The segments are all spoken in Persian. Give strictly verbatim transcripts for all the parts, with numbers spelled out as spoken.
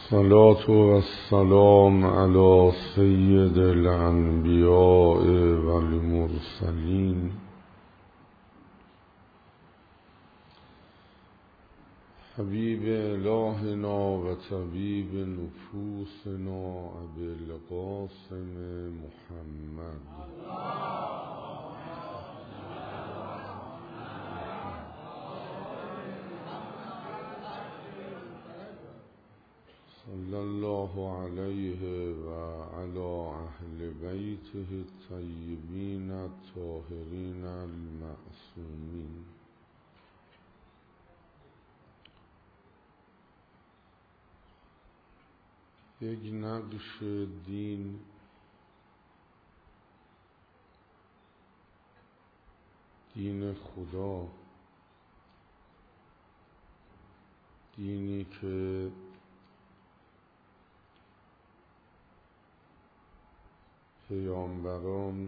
الصلاة والسلام على سید الانبیاء والمرسلین حبیب الهنا و طبیب نفوسنا ابی القاسم محمد صلی الله علیه و علی اهل بیته الطیبین الطاهرین المعصومین. یک نقش دین دین خدا، دینی که پیامبران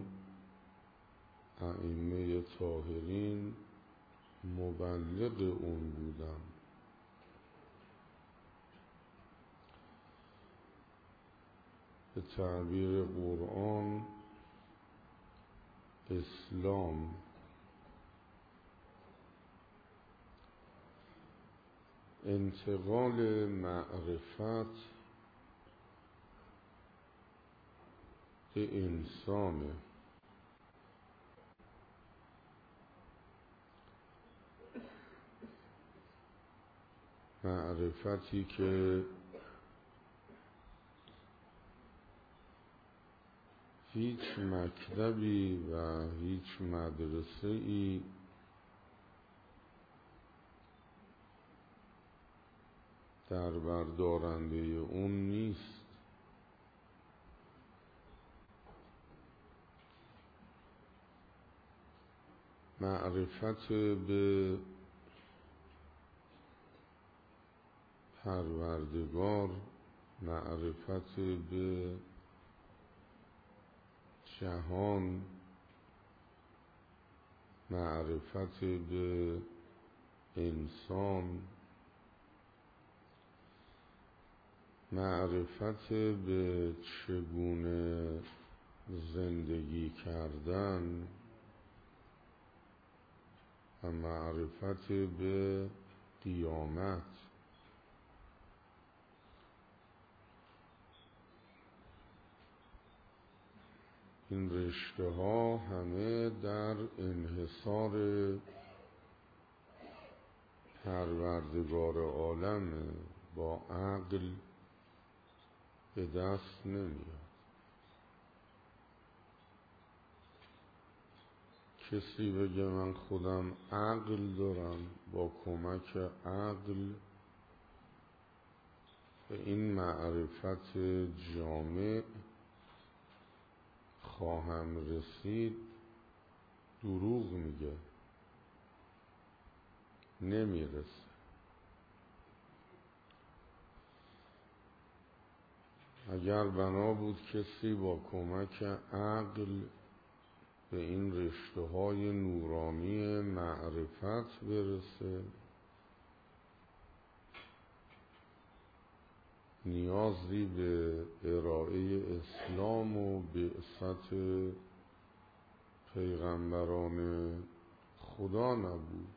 ائمه طاهرین مبلغ اون بودن. به تعبیر قرآن اسلام انتقال معرفت به انسانه. معرفتی که هیچ مکتبی و هیچ مدرسه‌ای در بردارنده اون نیست. معرفت به پروردگار، معرفت به جهان، معرفت به انسان، معرفت به چگونه زندگی کردن و معرفت به قیامت. این رشته ها همه در انحصار پروردگار عالمه، با عقل به دست نمیاد. کسی بگه من خودم عقل دارم، با کمک عقل به این معرفت جامع خواهم رسید، دروغ میگه، نمیرسه. اگر بنا بود کسی با کمک عقل به این رشته های نورانی معرفت برسه، نیازی به ارائه اسلام و بعثت پیغمبران خدا نبود.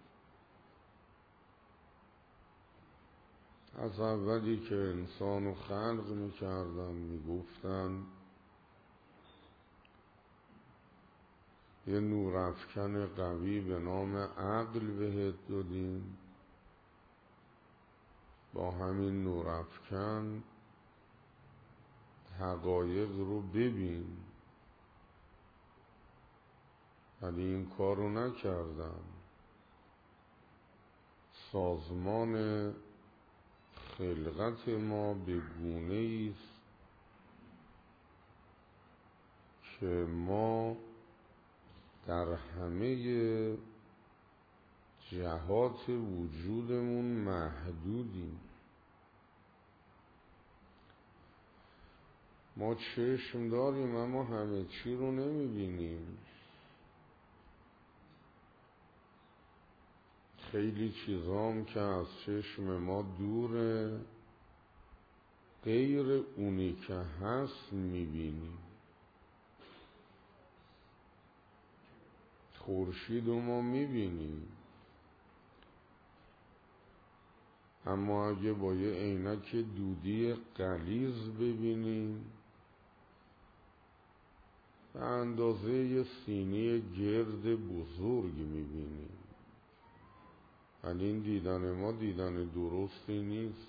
از اولی که انسانو خلق میکردن میگفتن یه نورافکن قوی به نام عقل بهت دادیم، با همین نورافکن حقایق رو ببین. ولی این کار رو نکردن. سازمان خلقت ما به گونه است که ما در همه جهات وجودمون محدودیم. ما چشم داریم اما همه چی رو نمیبینیم. خیلی چیزام که از چشم ما دوره غیر اونی که هست میبینیم. خورشید رو ما میبینیم، اما اگه با یه عینک دودی غلیظ ببینیم به اندازه یه سینی گرد بزرگ میبینیم. ولی این دیدن ما دیدن درستی نیست.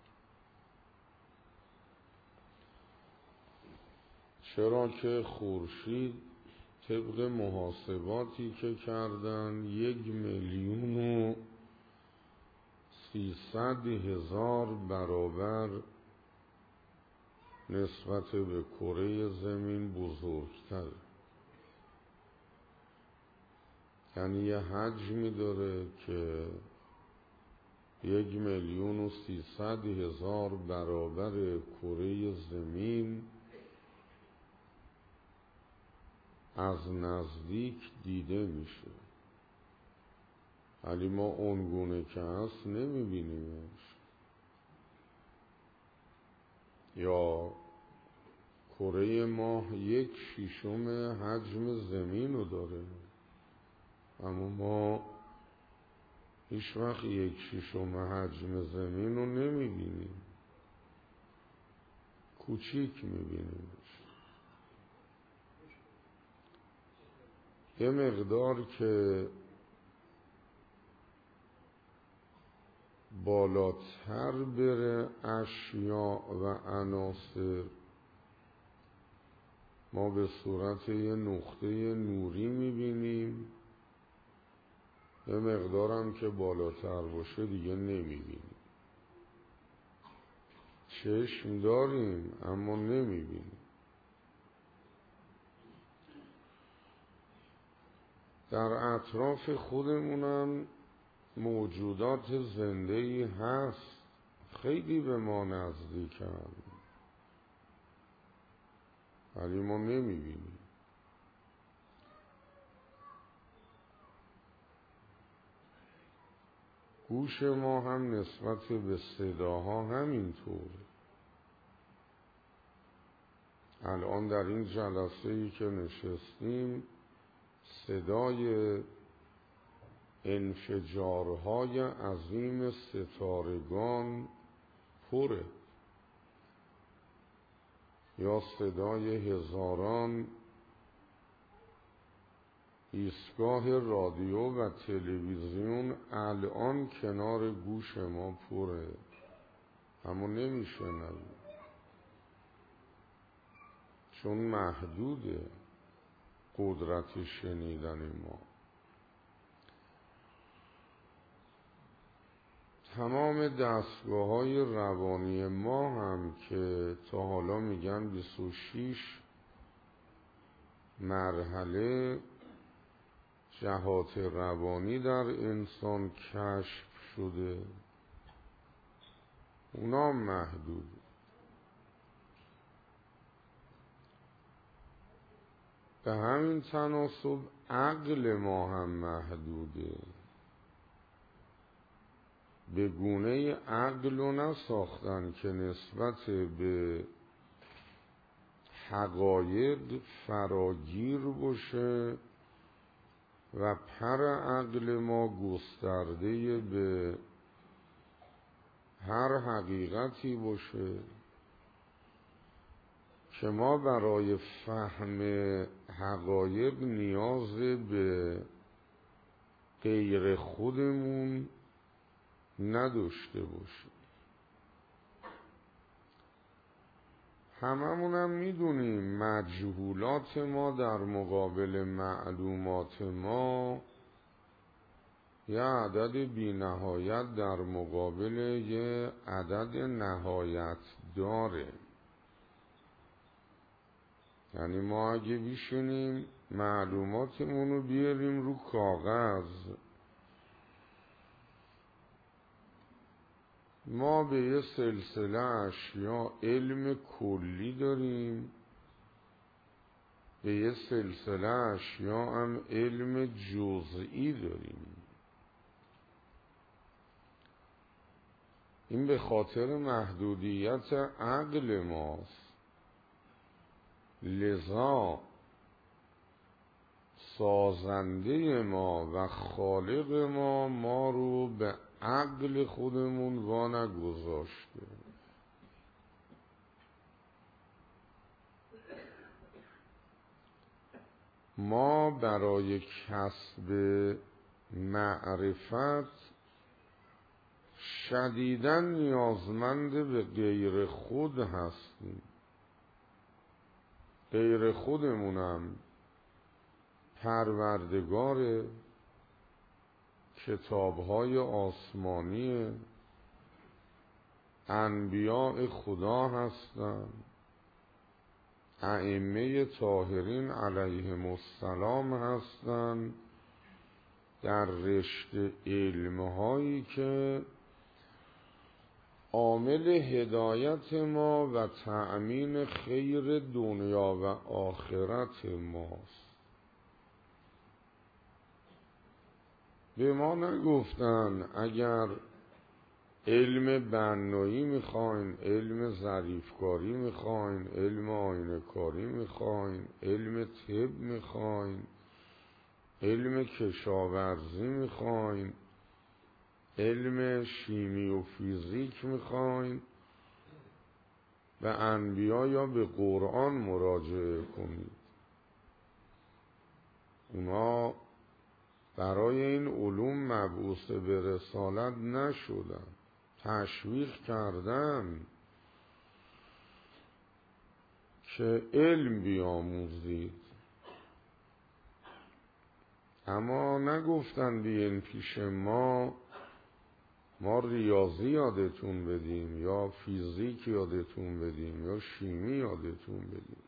چرا که خورشید طبق محاسباتی که کردن یک میلیون و سیصد هزار برابر نسبت به کره زمین بزرگتر، یعنی یه حجمی داره که یک میلیون و سیصد هزار برابر کره زمین از نزدیک دیده میشه، ولی ما اونگونه که هست نمیبینیمش. یا کره ماه یک شیشم حجم زمین رو داره، اما ما هیچ وقت یک شیشم حجم زمین رو نمیبینیم، کوچیک میبینیمش. یه مقدار که بالاتر بره اشیاء و عناصر، ما به صورت یه نقطه نوری میبینیم. یه مقدارم که بالاتر باشه دیگه نمیبینیم. چشم داریم اما نمیبینیم. در اطراف خودمونم موجودات زنده‌ای هست، خیلی به ما نزدیکن ولی ما نمیبینیم. گوش ما هم نسبت به صداها همینطوره. الان در این جلسه‌ای که نشستیم صدای انفجارهای عظیم ستارگان پره، یا صدای هزاران ایستگاه رادیو و تلویزیون الان کنار گوش ما پره، اما نمیشنویم چون محدوده قدرت شنیدن ما. تمام دستگاه های روانی ما هم که تا حالا میگن بیست و شش مرحله جهات روانی در انسان کشف شده، اونا محدود. به همین تناسب عقل ما هم محدوده. به گونه عقل رو نساختن که نسبت به حقایق فراگیر باشه و پر عقل ما گسترده به هر حقیقتی باشه که ما برای فهم حقایق نیاز به غیر خودمون نداشته باشیم. هممون هم میدونیم مجهولات ما در مقابل معلومات ما یه عدد بی نهایت در مقابل یه عدد نهایت داره. یعنی ما اگه بیشونیم معلوماتمون رو بیاریم رو کاغذ، ما به یه سلسله اشیا علم کلی داریم، به یه سلسله اشیا هم علم جزئی داریم. این به خاطر محدودیت عقل ماست. لذا سازنده ما و خالق ما ما رو به عقل خودمون وانگذاشته. ما برای کسب معرفت شدیداً نیازمند به غیر خود هستیم. غیر خودمونم پروردگار کتاب‌های آسمانی انبیاء خدا هستند، ائمه طاهرین علیهم السلام هستند، در رشته علم‌هایی که عامل هدایت ما و تأمین خیر دنیا و آخرت ماست. به ما نگفتن اگر علم بنایی میخواین، علم ظریفکاری میخواین، علم آینه کاری میخواین، علم طب میخواین، علم کشاورزی میخواین، علم شیمی و فیزیک میخواین، به انبیا یا به قرآن مراجعه کنید. اونا برای این علوم مبعوث به رسالت نشدن، تشویق کردن که علم بیاموزید، اما نگفتن بیاین پیش ما ما ریاضی یادتون بدیم یا فیزیک یادتون بدیم یا شیمی یادتون بدیم.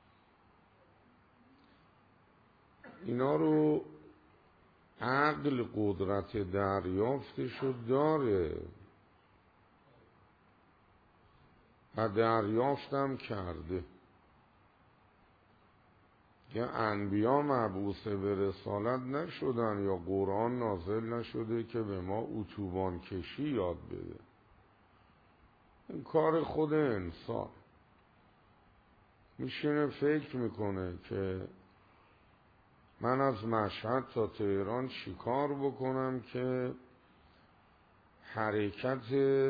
اینا رو عقل قدرت دریافتشو داره و دریافتم کرده. یا انبیا مبعوث به رسالت نشدن یا قرآن نازل نشده که به ما اتوبان کشی یاد بده. این کار خود انسان. میشینه فکر میکنه که من از مشهد تا تهران چیکار بکنم که حرکت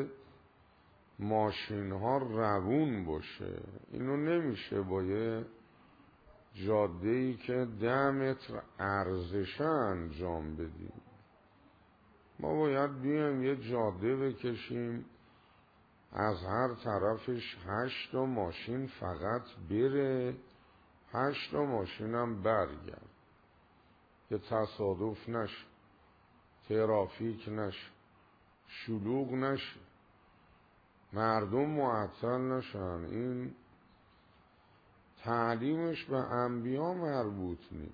ماشین ها روون باشه. اینو نمیشه با یه جاده‌ای که ده متر عرضشه انجام بدیم. ما باید بیایم یه جاده بکشیم از هر طرفش هشت تا ماشین فقط بره، هشت تا ماشین هم برگرد، که تصادف نشه، ترافیک نشه، شلوغ نشه، مردم معطل نشن. این تعلیمش به انبیا مربوط نیست.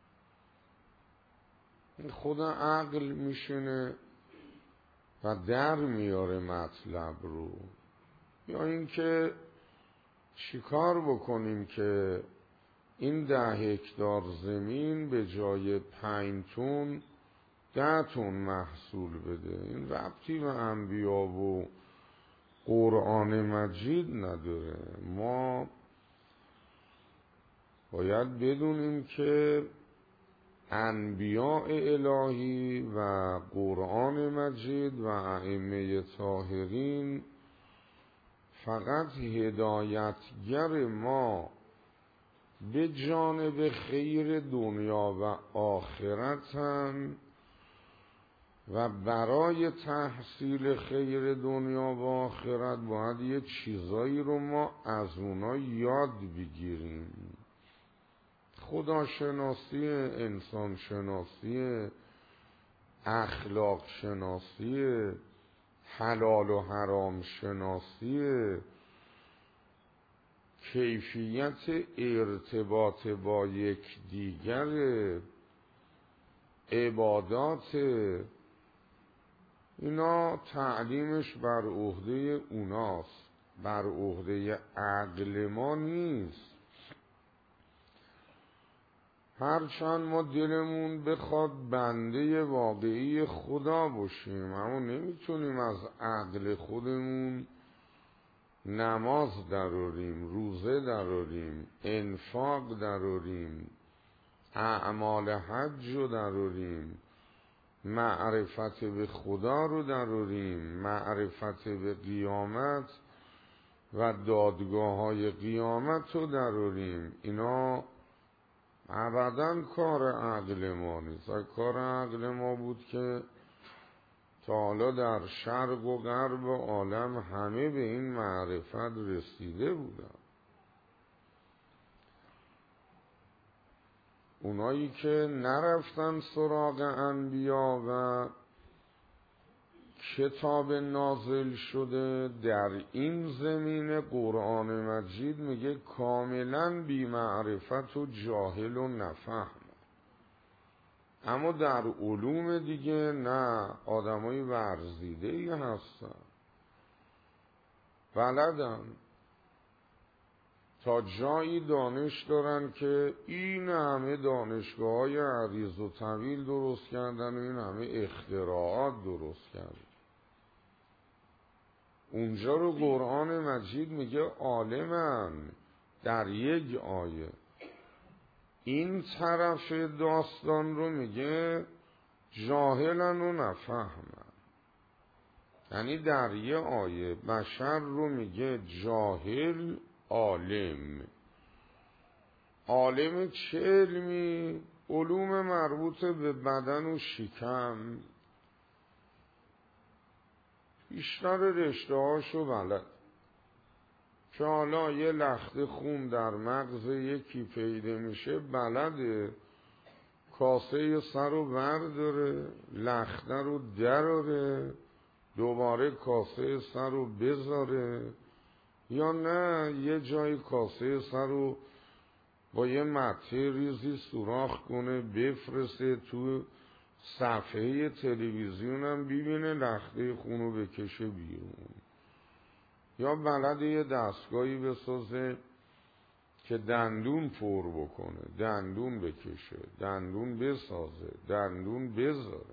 این خود عقل میشنه و در میاره مطلب رو. یا اینکه چیکار بکنیم که این ده هکتار زمین به جای پنج تن ده تن محصول بده. این ربطی به انبیا و قرآن مجید نداره. ما باید بدونیم که انبیاء الهی و قرآن مجید و ائمه طاهرین فقط هدایتگر ما به جانب خیر دنیا و آخرتن و برای تحصیل خیر دنیا و آخرت باید یه چیزایی رو ما از اونا یاد بگیریم. خداشناسی، انسان شناسی، اخلاق شناسی، حلال و حرام شناسی، کیفیت ارتباط با یکدیگر، عبادات، اینا تعلیمش بر عهده اوناست، بر عهده عقل ما نیست. هرچند ما دلمون بخواد بنده واقعی خدا باشیم، اما نمیتونیم از عقل خودمون نماز دراریم، روزه دراریم، انفاق دراریم، اعمال حج رو دراریم، معرفت به خدا رو دراریم، معرفت به قیامت و دادگاه های قیامت رو دراریم. اینا ابداً کار عقل ما نیست. کار عقل ما بود که تا حالا در شرق و غرب عالم همه به این معرفت رسیده بودن. اونایی که نرفتن سراغ انبیا و کتاب نازل شده در این زمینه، قرآن مجید میگه کاملا بی معرفت و جاهل و نفهم. اما در علوم دیگه نه، آدمای ورزیده‌ای هستن، بلدن، تا جایی دانش دارن که این همه دانشگاه های عریض و طویل درست کردن و این همه اختراعات درست کردن. اونجا رو قرآن مجید میگه عالمن در یک آیه. این طرف داستان رو میگه جاهلن و نفهمن. یعنی در یه آیه بشر رو میگه جاهل، عالم. عالم چه علمی؟ علوم مربوط به بدن و شکم، بیشتر رشته هاشو بلد. که حالا یه لخت خون در مغز یکی پیدا میشه، بلده کاسه سر رو برداره، لخته رو دراره، دوباره کاسه سر رو بذاره، یا نه یه جای کاسه سر رو با یه مته ریزی سوراخ کنه بفرسته تو صفحه تلویزیون هم ببینه لخته خونو بکشه بیرون. یا بلد یه دستگاهی بسازه که دندون پر بکنه، دندون بکشه، دندون بسازه، دندون بذاره.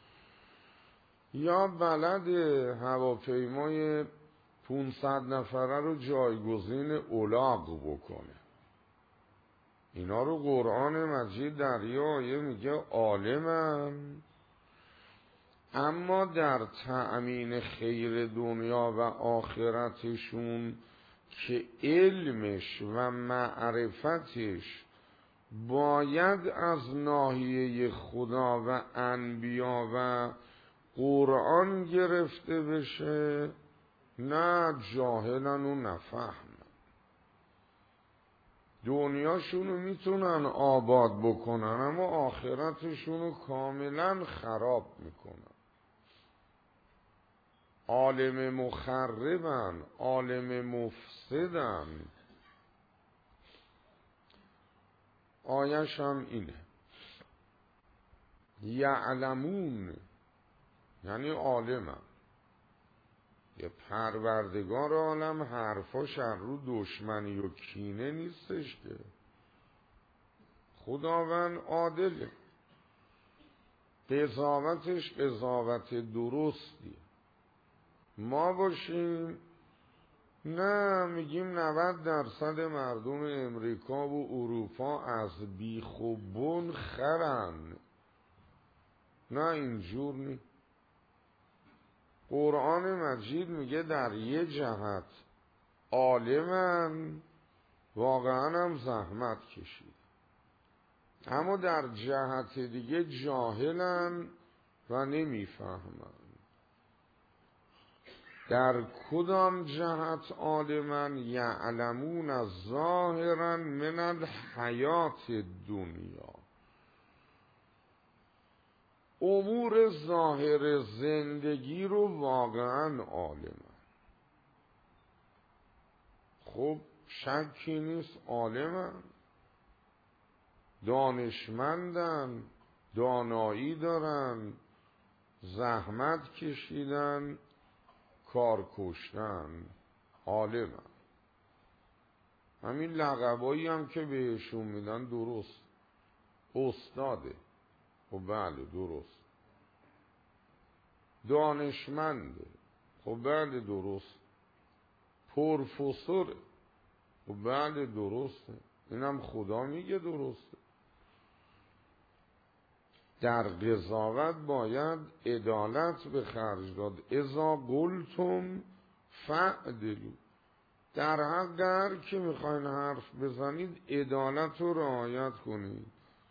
یا بلد هواپیمای پونصد نفره رو جایگزین الاغ بکنه. اینا رو قرآن مجید در یه آیه میگه عالمن، اما در تأمین خیر دنیا و آخرتشون که علمش و معرفتش باید از ناحیه خدا و انبیا و قرآن گرفته بشه، نه، جاهلن و نفهم. دنیاشونو میتونن آباد بکنن اما آخرتشونو کاملا خراب میکنن. عالم مخربن، عالم مفسدن. آیش هم اینه، یعلمون یعنی عالمن. یه پروردگار عالم حرفاش از رو دشمنی و کینه نیستش که. خداوند عادله، قضاوتش قضاوت درستی. ما باشیم نه، میگیم نود درصد مردم امریکا و اروپا از بیخ و بن خرن. نه، اینجور نی. قرآن مجید میگه در یه جهت عالمن، واقعا هم زحمت کشید، اما در جهت دیگه جاهلن و نمیفهمن. در کدام جهت عالمن؟ یعلمون از ظاهرا من الحیات دنیا، امور ظاهر زندگی رو واقعا عالمن. خب شکی نیست عالمن، دانشمندن، دانایی دارن، زحمت کشیدن، کار کشتن، عالمن. همین لقبایی هم که بهشون میدن درست. استاده. خب بله درست. دانشمنده. خب بله درست. پروفسوره. خب بله درسته. اینم خدا میگه درسته. در قضاوت باید عدالت به خرج داد. اذا قلتم فعدلوا. در حق هر که میخواین حرف بزنید عدالت رو رعایت کنید.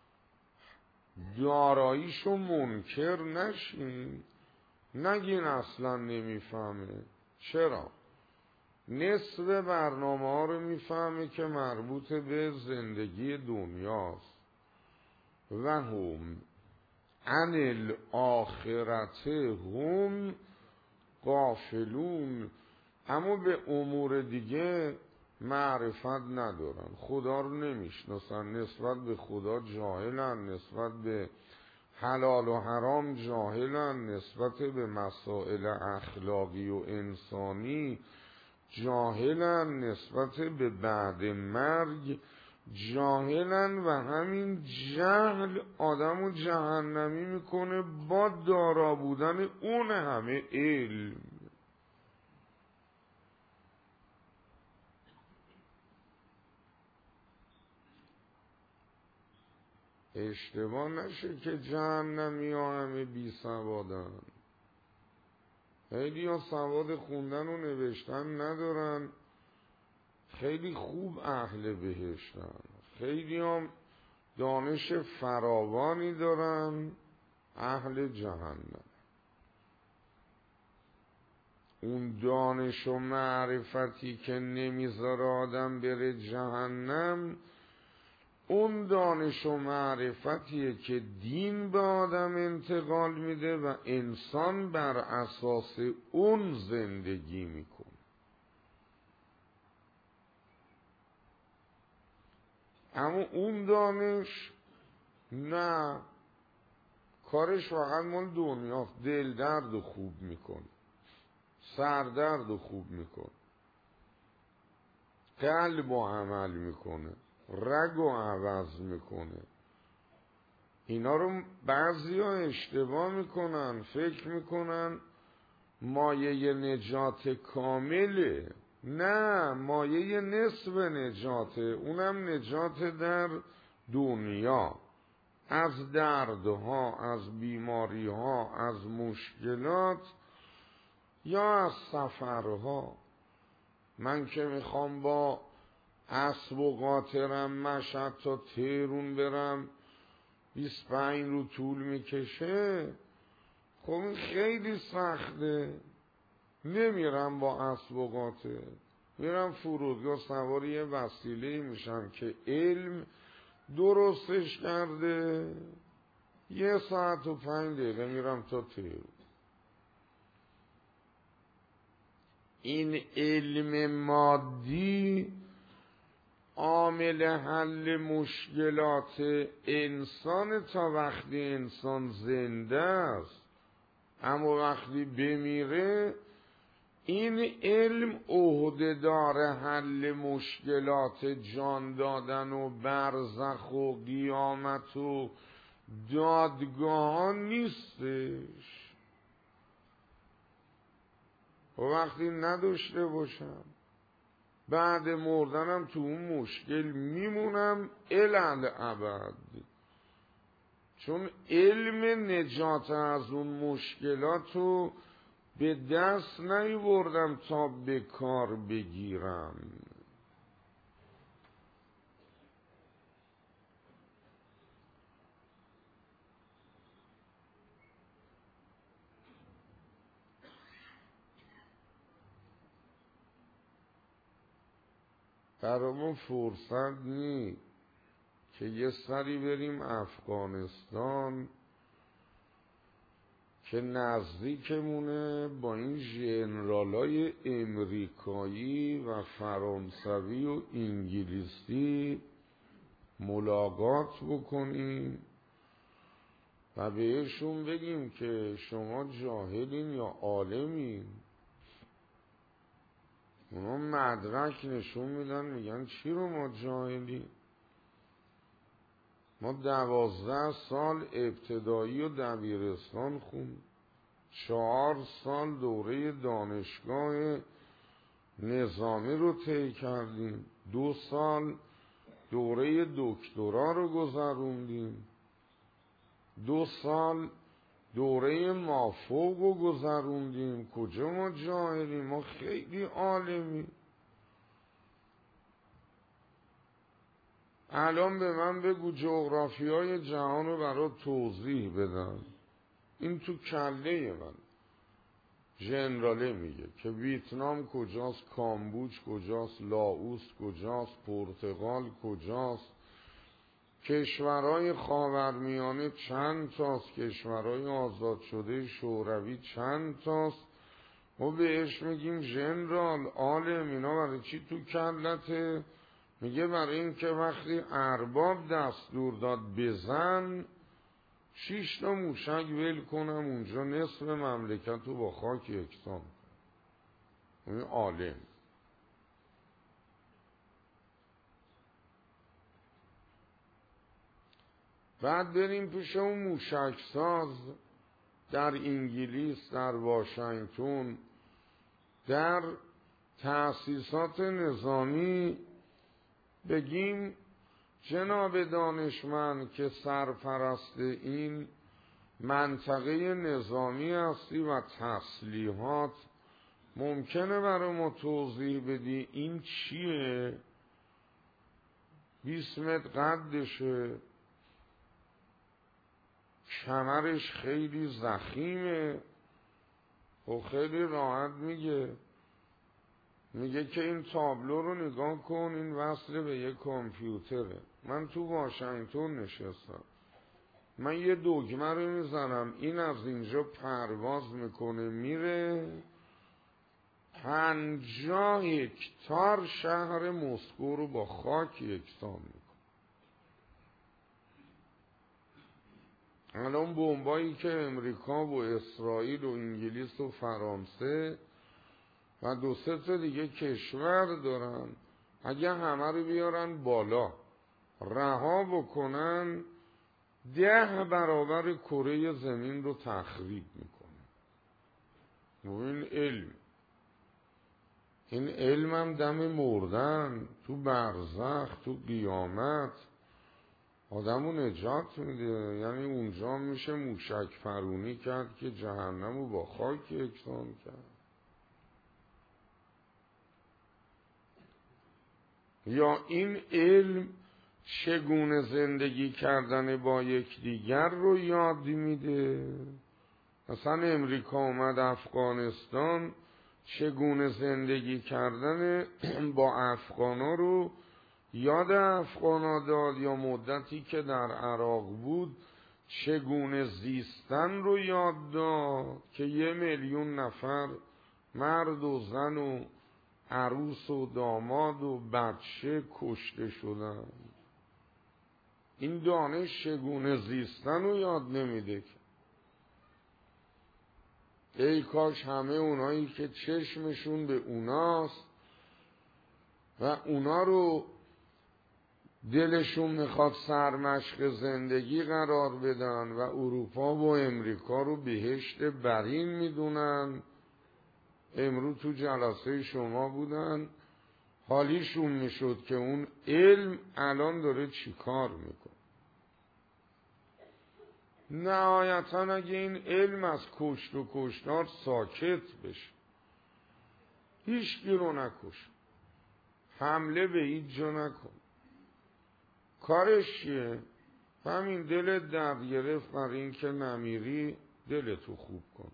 داراییشو منکر نشین. نگین اصلا نمیفهمه. چرا؟ نصف برنامه ها رو میفهمه که مربوط به زندگی دنیاست. و هم عن الاخرت هم غافلون. اما به امور دیگه معرفت ندارن. خدا رو نمیشناسن. نسبت به خدا جاهلن. نسبت به حلال و حرام جاهلن. نسبت به مسائل اخلاقی و انسانی جاهلن. نسبت به بعد مرگ جاهلن. و همین جهل آدمو جهنمی میکنه با دارا بودن اون همه علم. اشتباه نشه که جهنمی ها همه بی سوادن. خیلی ها سواد خوندن و نوشتن ندارن، خیلی خوب اهل بهشتن. خیلی هم دانش فراوانی دارن، اهل جهنم. اون دانش و معرفتی که نمیذاره آدم بره جهنم، اون دانش و معرفتیه که دین به آدم انتقال میده و انسان بر اساس اون زندگی میکنه. اما اون دانش نه، کارش فقط مال دنیاست. دل درد رو خوب میکنه، سردرد رو خوب میکنه، قلب رو عمل میکنه، رگ رو عوض میکنه. اینا رو بعضی ها اشتباه میکنن، فکر میکنن مایه نجات کامله. نه، مایه نصف نجاته، اونم نجات در دنیا، از دردها، از بیماریها، از مشکلات یا از سفرها. من که میخوام با اسب و قاطرم مشهد تا تهرون برم بیست و پنج رو طول میکشه، خب این خیلی سخته. نمیرم با اسب و قاطر، میرم فرودگاه سوار یه وسیله میشم که علم درستش کرده، یه ساعت و پنج دقیقه میرم تا تهرون. این علم مادی عامل حل مشکلات انسان تا وقتی انسان زنده است، اما وقتی بمیره این علم عهده‌دار حل مشکلات جان دادن و برزخ و قیامت و دادگاهان نیستش. و وقتی نداشته باشم بعد مردنم تو اون مشکل میمونم الالعبد، چون علم نجات از اون مشکلات رو به دست نیاوردم تا به کار بگیرم. برامون فرصت نی که یه سری بریم افغانستان که نزدیکمونه، با این ژنرالای امریکایی و فرانسوی و انگلیسی ملاقات بکنیم و بهشون بگیم که شما جاهلین یا عالمین. اونا مدرک نشون میدن، میگن چی رو ما جاهلیم؟ ما دوازده سال ابتدایی و دبیرستان خوندیم، چهار سال دوره دانشگاه نظامی رو طی کردیم، دو سال دوره دکترا رو گذروندیم، دو سال دوره مافوق رو گذروندیم. کجا ما جاهلیم؟ ما خیلی عالمیم. الان به من بگو جغرافیای جهان رو برای توضیح بدم. این تو کله من ژنراله میگه که ویتنام کجاست، کامبوج کجاست، لاوس کجاست، پرتغال کجاست، کشورهای خاورمیانه چند تاست، کشورهای آزاد شده شوروی چند تاست. ما بهش میگیم ژنرال، عالم. اینا برای چی تو کلته؟ میگه برای این که وقتی ارباب دستور داد بزن، شیش تا موشک ول کنم اونجا، نصف مملکت رو با خاک یکسان. اون عالم. بعد بریم پیش اون موشک ساز در انگلیس، در واشنگتن، در تأسیسات نظامی، بگیم جناب دانشمند که سرپرست این منطقه نظامی هستی و تسلیحات، ممکنه برای ما توضیح بدی این چیه؟ بیست متر قدشه، کمرش خیلی ضخیمه. و خیلی راحت میگه میگه که این تابلو رو نگاه کن، این وصل به یک کامپیوتره. من تو واشنگتن نشستم، من یه دکمه رو میزنم، این از اینجا پرواز میکنه میره پنجاه هکتار شهر مسکو رو با خاک یکسان میکنه. الان بمبایی که امریکا و اسرائیل و انگلیس و فرانسه و دو سه تا دیگه کشور دارن، اگه همه رو بیارن بالا رها بکنن، ده برابر کره زمین رو تخریب میکنه. و این علم، این علم هم دم مردن، تو برزخ، تو قیامت آدمو نجات میده. یعنی اونجا میشه موشک فرونی کرد که جهنم رو با خاک یکسان کرد. یا این علم چگونه زندگی کردن با یکدیگر رو یاد میده. مثلا امریکا اومد افغانستان، چگونه زندگی کردن با افغانا رو یاد افغانا داد، یا مدتی که در عراق بود چگونه زیستن رو یاد داد که یه میلیون نفر مرد و زن و عروس و داماد و بچه کشته شدن. این دانش چگونه زیستن رو یاد نمیده که. ای کاش همه اونایی که چشمشون به اوناست و اونا رو دلشون میخواد سرمشق زندگی قرار بدن و اروپا و امریکا رو بهشت برین میدونن، امروز تو جلسه شما بودن، حالیشون میشد که اون علم الان داره چی کار میکنه. نهایتا اگه این علم از کشت و کشتار ساکت بشه، هیچ کی رو نکش، حمله به هیچ جا نکن، کارش چیه؟ همین دلت درد گرفت برای این که نمیری، دلتو خوب کن.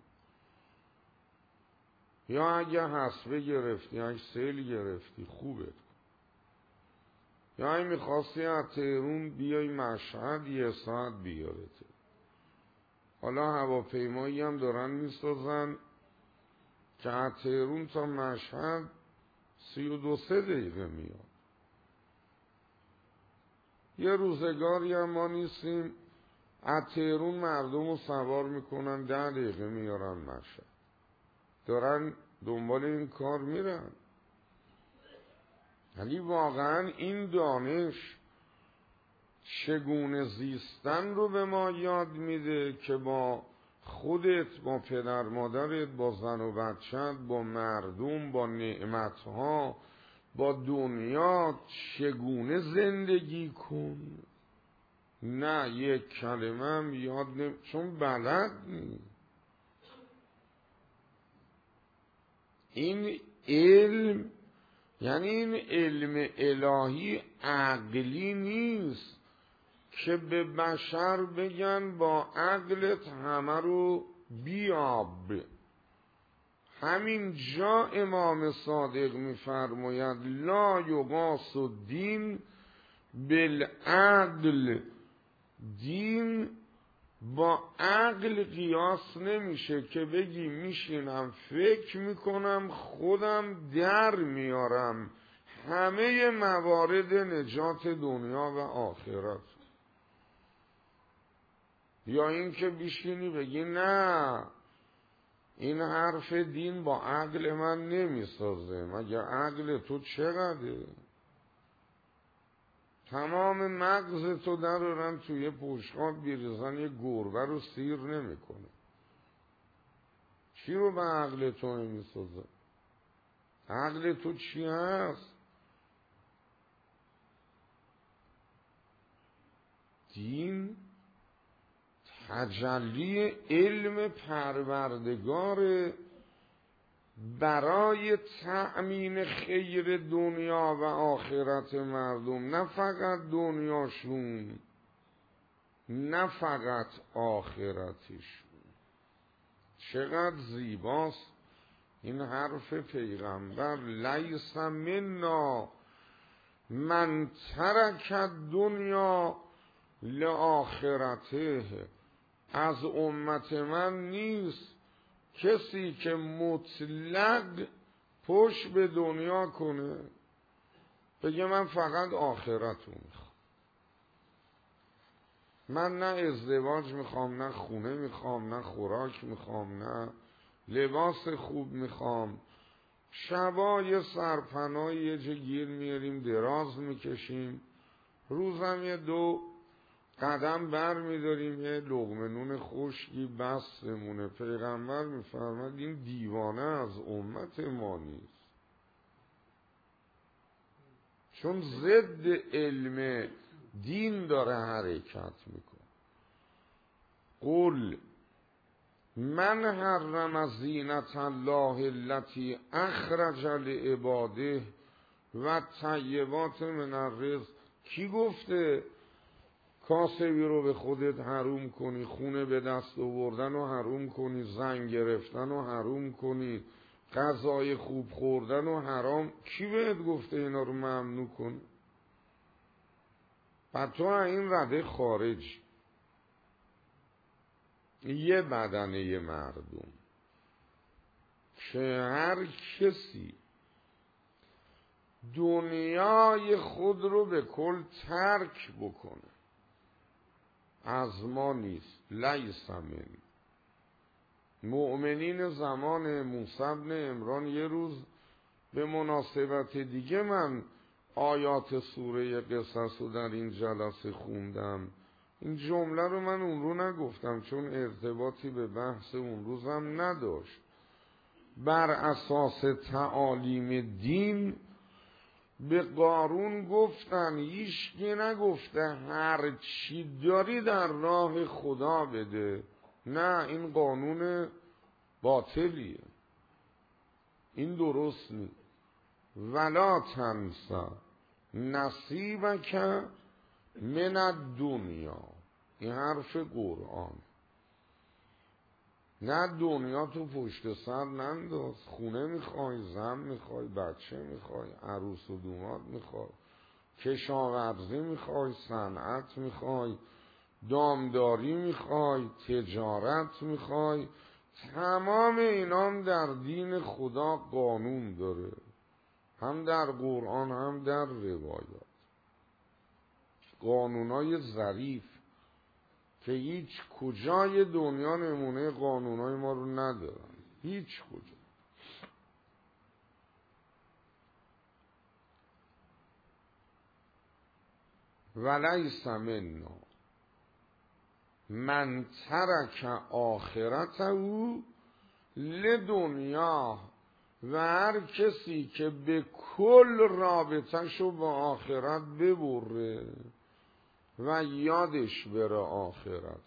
یا اگه حسبه گرفتی، اگه سیل گرفتی، خوبت کن. یا اگه میخواستی از تهرون بیای مشهد، یه ساعت بیارته. حالا هواپیمایی هم دارن میسازن که از تهرون تا مشهد سی و دو سه دقیقه میاد. یه روزگاری هم ما نیستیم از تهرون مردم رو سوار میکنن ده دقیقه میارن مشهد. دارن دنبال این کار میرن. ولی واقعا این دانش چگونه زیستن رو به ما یاد میده که با خودت، با پدر مادرت، با زن و بچت، با مردم، با نعمتها، با دنیا چگونه زندگی کن. نه یک کلمه هم یاد نمی... چون بلد نی. این علم یعنی این علم الهی عقلی نیست که به بشر بگن با عقلت همه رو بیاب. همین جا امام صادق میفرماید لا یقاس الدین بالعقل، دین با عقل قیاس نمیشه که بگی میشینم فکر میکنم خودم در میارم همه موارد نجات دنیا و آخرت، یا اینکه بشینی بگی نه این حرف دین با عقل من نمیسازه. مگه عقل تو چقدره؟ تمام مغز تو درارن توی پوشخاب بیرزن یه گربه رو سیر نمیکنه. چی رو به عقل تو نمیسازه؟ عقل تو چی هست؟ دین تجلی علم پروردگار برای تأمین خیر دنیا و آخرت مردم، نه فقط دنیاشون، نه فقط آخرتشون. چقدر زیباست این حرف پیغمبر، لیس منا من ترک دنیا لآخرته، از امت من نیست کسی که مطلق پشت به دنیا کنه بگه من فقط آخرت رو میخوام، من نه ازدواج میخوام، نه خونه میخوام، نه خوراک میخوام، نه لباس خوب میخوام، شبای سرپناه یه جا گیر میاریم دراز میکشیم، روزم یه دو قدم بر میداریم یه لقمه نون خشکی بسمونه. پیغمبر میفرماد این دیوانه از امت ما نیست، چون ضد علم دین داره حرکت میکنه. قل من حرم زینت الله التي اخرج لعباده و طیبات من الرزق. کی گفته کاسبی رو به خودت حروم کنی، خونه به دست آوردن رو حروم کنی، زن گرفتن رو حروم کنی، غذای خوب خوردن رو حرام؟ کی بهت گفته اینا رو ممنوع کن؟ و تو این رده خارج یه بدنه مردم که هر کسی دنیای خود رو به کل ترک بکنه از ما نیست. لیس من مؤمنین زمان موسی بن عمران یه روز به مناسبت دیگه من آیات سوره قصص رو در این جلسه خوندم. این جمله رو من اون رو نگفتم چون ارتباطی به بحث اون روزم نداشت. بر اساس تعالیم دین به قارون گفتن، هیچکی نگفته هر چی داری در راه خدا بده. نه، این قانون باطلیه، این درست نیست. ولا تنسا نصیبک من الدنیا، این حرف قرآن. نه دنیا تو پشت سر ننداز. خونه میخوای، زن میخوای، بچه میخوای، عروس و دوماد میخوای، کشاورزی میخوای، صنعت میخوای، دامداری میخوای، تجارت میخوای، تمام اینام در دین خدا قانون داره، هم در قرآن هم در روایات. قانونای ظریف که هیچ کجای دنیا نمونه قانونای ما رو ندارن، هیچ کجا. ولیس منا من ترک آخرته لدنیا، و هر کسی که به کل رابطه‌شو با آخرت ببره و یادش بره آخرت،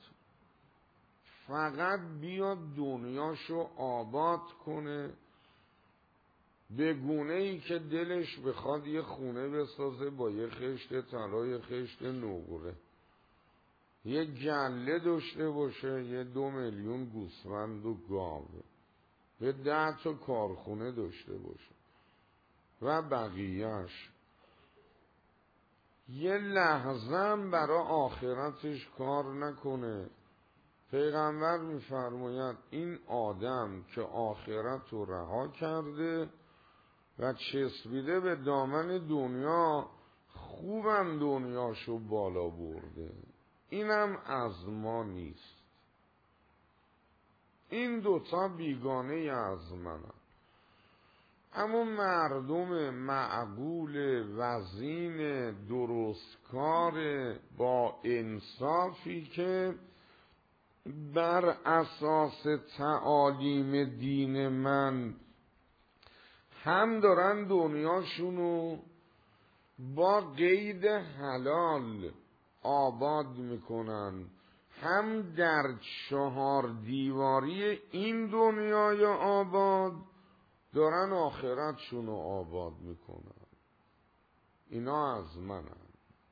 فقط بیاد دنیاشو آباد کنه به گونه‌ای که دلش بخواد یه خونه بسازه با یه خشت طلا، یه خشت نقره، یه گله داشته باشه، یه دو میلیون گوسفند و گاو، یه ده تا کارخونه داشته باشه و بقیهش، یه لحظه هم برای آخرتش کار نکنه. پیغمبر میفرماید این آدم که آخرت رو رها کرده و چسبیده به دامن دنیا، خوبم دنیاشو بالا برده، اینم از ما نیست. این دوتا بیگانه از منم. اما مردم معقول وزین درستکار با انصافی که بر اساس تعالیم دین من هم دارن دنیاشونو با قید حلال آباد میکنن، هم در چهار دیواری این دنیای آباد دارن آخرتشونو آباد میکنن. اینا از منن.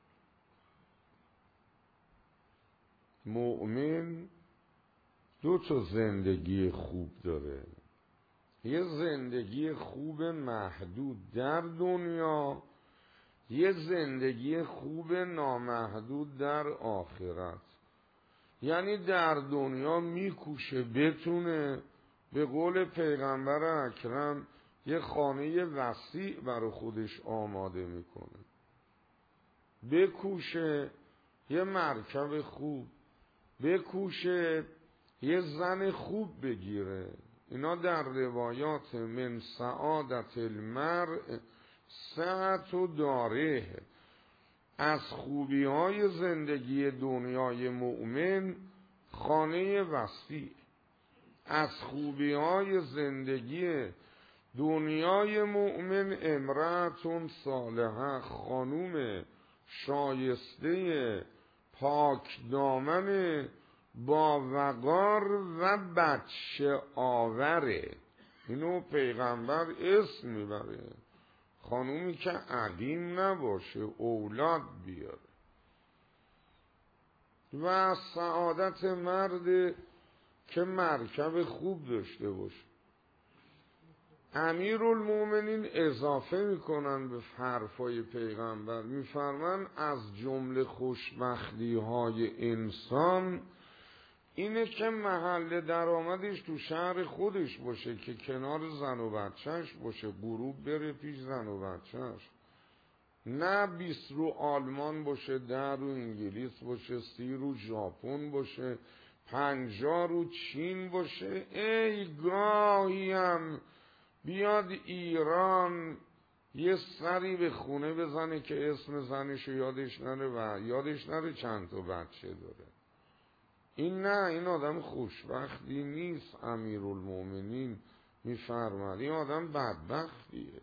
مؤمن دو تا زندگی خوب داره، یه زندگی خوب محدود در دنیا، یه زندگی خوب نامحدود در آخرت. یعنی در دنیا میکوشه بتونه به قول پیغمبر اکرم یه خانه وسیع برای خودش آماده میکنه، بکوشه یه مرکب خوب، بکوشه یه زن خوب بگیره. اینا در روایات من سعادت المرء سعت و داره، از خوبی های زندگی دنیای مؤمن خانه وسیع، از خوبی های زندگی دنیای مؤمن امرأتون صالحه، خانوم شایسته پاک دامن با وقار و بچه آوره. اینو پیغمبر اسم میبره، خانومی که علیم نباشه اولاد بیاره. و سعادت مرد که مرکب خوب داشته باشه. امیرالمومنین اضافه میکنن به حرفای پیغمبر، میفرمان از جمله خوشبختی های انسان اینه که محل درآمدش تو شهر خودش باشه، که کنار زن و بچهش باشه، غروب بره پیش زن و بچهش، نه بیست رو آلمان باشه، ده رو انگلیس باشه، سی رو ژاپن باشه، پنجاه رو چین باشه. ای گاهی هم بیاد ایران یه سری به خونه بزنه که اسم زنشو یادش نره و یادش نره چند تا بچه داره. این نه، این آدم خوشبختی نیست. امیرالمومنین میفرماد این آدم بدبختیه.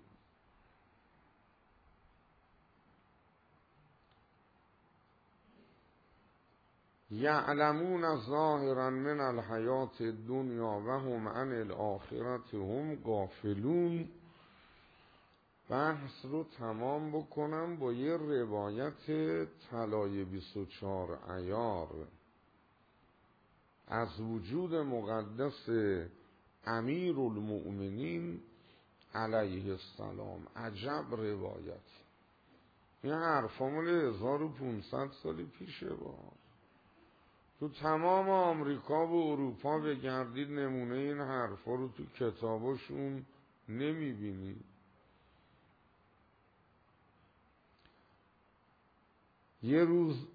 یعلمون ظاهرا من الحیات الدنیا و هم عن الاخرت هم غافلون. بحث رو تمام بکنم با یه روایت طلای بیست و چهار عیار از وجود مقدس امیرالمؤمنین علیه السلام. عجب روایت. این حرفا مال هزار و پانصد سال پیشه. با تو تمام آمریکا و اروپا بگردید نمونه این حرفا رو تو کتاباشون نمیبینید. یه روز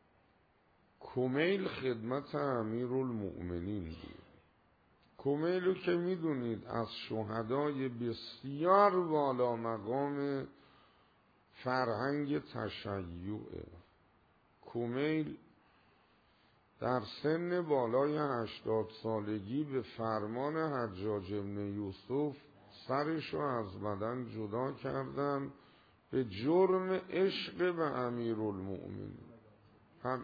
کمیل خدمت امیرالمؤمنین بود. کمیلو که میدونید از شهدای بسیار والا مقام فرهنگ تشیعه. کمیل در سن بالای هشتاد سالگی به فرمان حجاج ابن یوسف سرشو از بدن جدا کردن به جرم عشق به امیرالمؤمنین. هم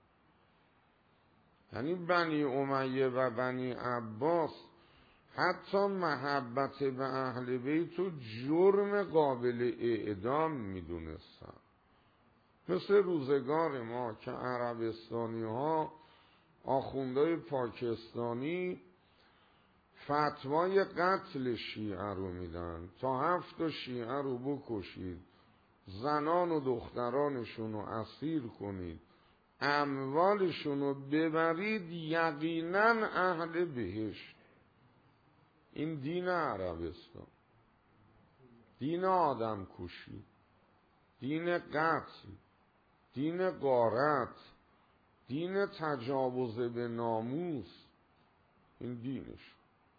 یعنی بنی امیه و بنی عباس حتی محبت به اهل بیت و جرم قابل اعدام میدونستن. مثل روزگار ما که عربستانی ها آخوندهای پاکستانی فتوای قتل شیعه رو میدن، تا هفت شیعه رو بکشید، زنان و دخترانشون رو اسیر کنید، اموالشون رو ببرید، یقینا اهل بهشت. این دین عربستان، دین آدم کشی، دین قتل، دین غارت، دین تجاوز به ناموس، این دینش.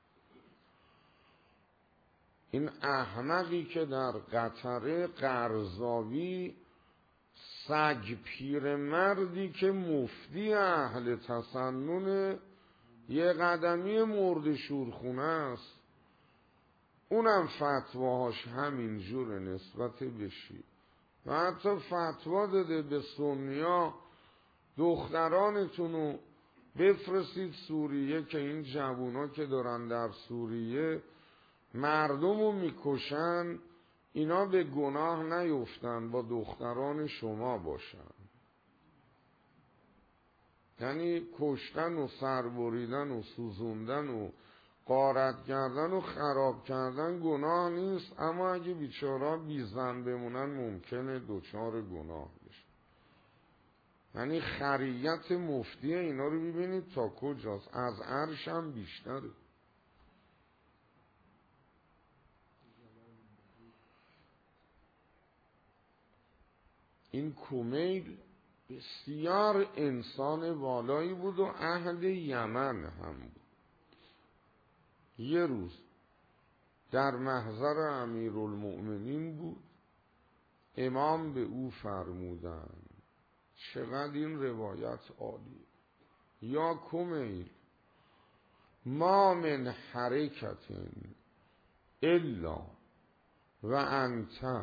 این احمقی که در قطره قرضاوی سگ پیر مردی که مفتی اهل تسنن یه قدمی مرد شورخونه است، اونم فتواهاش همین جور نسبت بشی و حتی فتوا داده به سنیا دخترانتونو بفرستید سوریه که این جوونا که دارن در سوریه مردمو میکشن، اینا به گناه نیفتن، با دختران شما باشن. یعنی کشتن و سربریدن و سوزوندن و غارت کردن و خراب کردن گناه نیست، اما اگه بیچارا بی زن بمونن ممکنه دوچار گناه بشن. یعنی خریت مفتی اینا رو ببینید تا کجاست، از عرش هم بیشتره. این کمیل بسیار انسان والایی بود و اهل یمن هم بود. یه روز در محضر امیرالمؤمنین بود، امام به او فرمودند، چقدر این روایت عالی، یا کمیل ما من حرکت الا و انت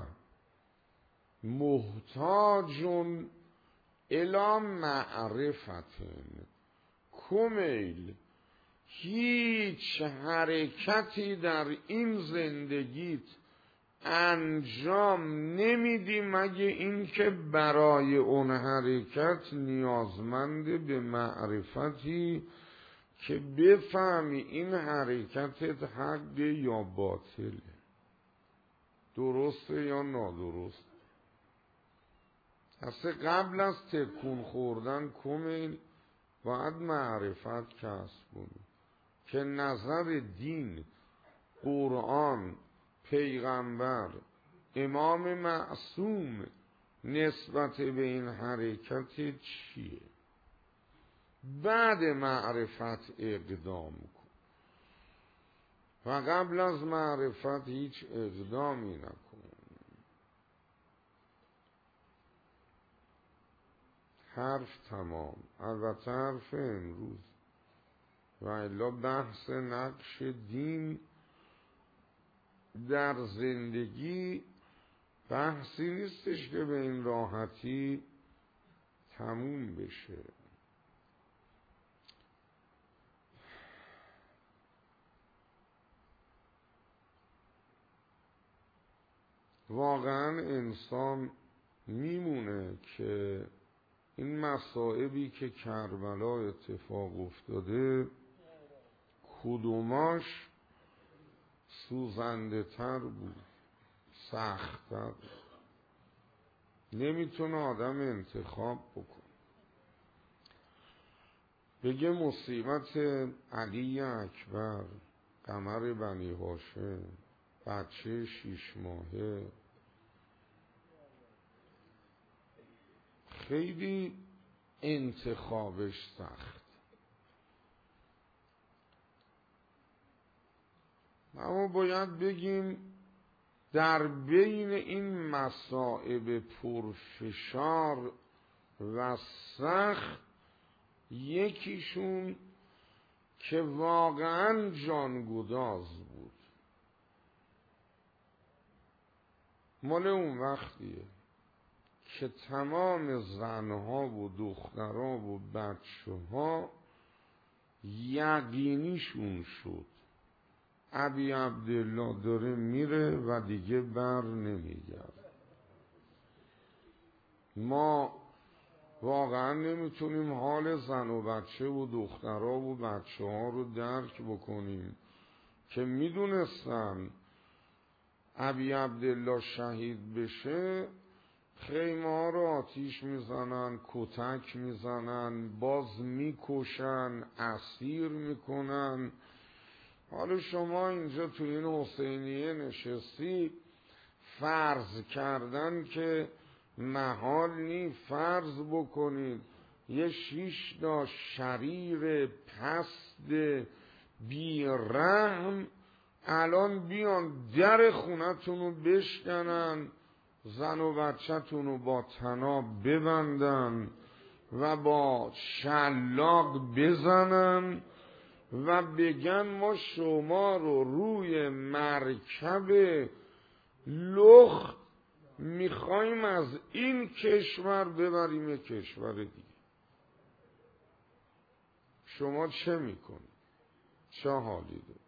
محتاج الی معرفت. کمیل هیچ حرکتی در این زندگیت انجام نمیدی مگه این که برای اون حرکت نیازمند به معرفتی که بفهمی این حرکتت حق یا باطله، درسته یا نادرست. اصلا قبل از تکون خوردن کمیل باید معرفت کسب کنی که نظر دین، قرآن، پیغمبر، امام معصوم نسبت به این حرکت چیه. بعد معرفت اقدام کن و قبل از معرفت هیچ اقدامی نکن. حرف تمام. البته حرف امروز و الا بحث نقش دین در زندگی بحثی نیستش که به این راحتی تموم بشه. واقعا انسان میمونه که این مصائبی که کربلا اتفاق افتاده کدوماش سوزنده تر بود، سخت تر، نمیتونه آدم انتخاب بکن بگه مصیبت علی اکبر، قمر بنی هاشم، بچه شیش ماهه، خیلی انتخابش سخت. اما باید بگیم در بین این مصائب پرفشار و سخت، یکیشون که واقعا جانگداز بود. مال اون وقتیه که تمام زنها و دخترها و بچه ها یقینیشون شد ابی عبدالله داره میره و دیگه بر نمیگرد. ما واقعا نمیتونیم حال زن و بچه و دخترها و بچه ها رو درک بکنیم که میدونستن ابی عبدالله شهید بشه، خیمه ها رو آتیش میزنن، کتک میزنن، باز میکشن، اسیر میکنن. حالا شما اینجا تو این حسینیه نشستی، فرض کردن که محال نی، فرض بکنید یه شیش تا شریر پست بیرحم الان بیان در خونتون رو بشکنن، زن و بچه‌تون رو با طناب ببندن و با شلاق بزنن و بگن ما شما رو روی مرکب لخت میخوایم از این کشور ببریم یه کشور دیگه. شما چه میکنید؟ چه حالی دارید؟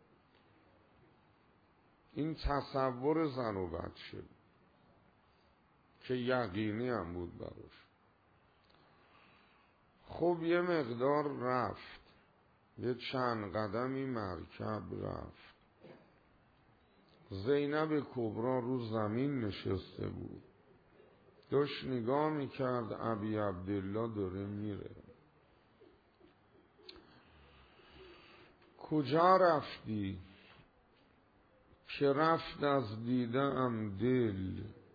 این تصور زن و بچه که یقینی هم بود براش. خب یه مقدار رفت، یه چند قدمی مرکب رفت. زینب کبرا رو زمین نشسته بود، داشت نگاه میکرد ابی عبدالله داره میره. کجا رفتی؟ که رفت از دیدم دل،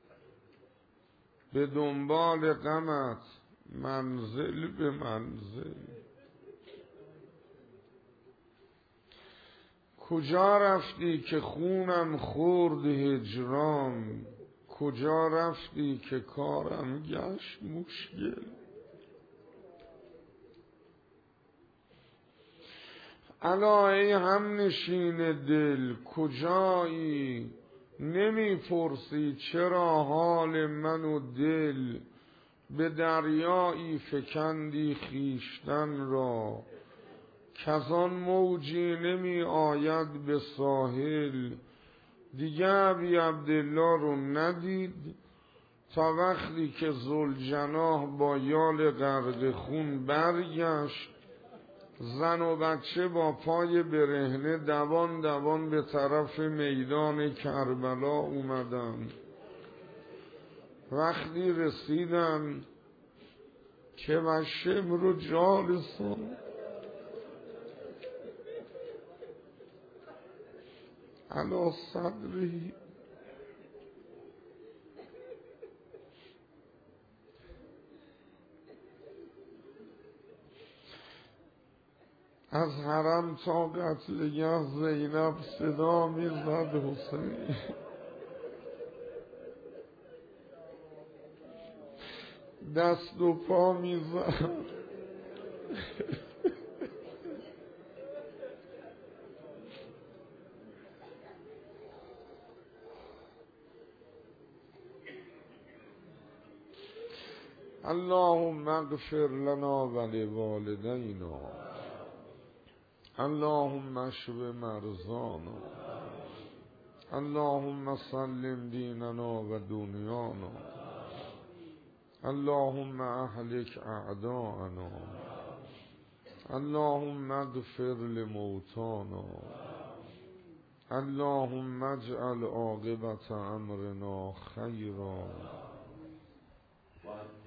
به دنبال غمت منزل به منزل. کجا رفتی که خونم خورد هجران، کجا رفتی که کارم گشت مشکل. الا ای هم نشین دل کجایی، نمی پرسی چرا حال من و دل، به دریایی فکندی خیشتن را، کزان موجی نمی آید به ساحل. دیگه ابی عبدالله رو ندید تا وقتی که ذوالجناح با یال غرق خون برگشت. زن و بچه با پای برهنه دوان دوان به طرف میدان کربلا اومدن. وقتی رسیدن که و شمر جالسان علی صدری، از حرم تا قتلگاه زینب صدا میزد حسین. دست و پا میزد. اللهم اغفر لنا ولوالدینا، اللهم اشف مرضانا، اللهم سلم دیننا و دنیانا، اللهم اهلک اعداءنا، اللهم اغفر لموتانا، اللهم اجعل عاقبت امرنا خیرا.